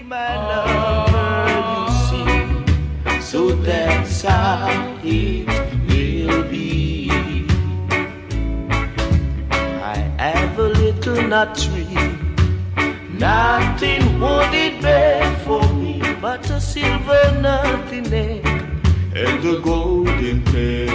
my lover, you see. So that's how it will be. I have a little nut tree, nothing would it bear for me but a silver nut in it and a golden pear.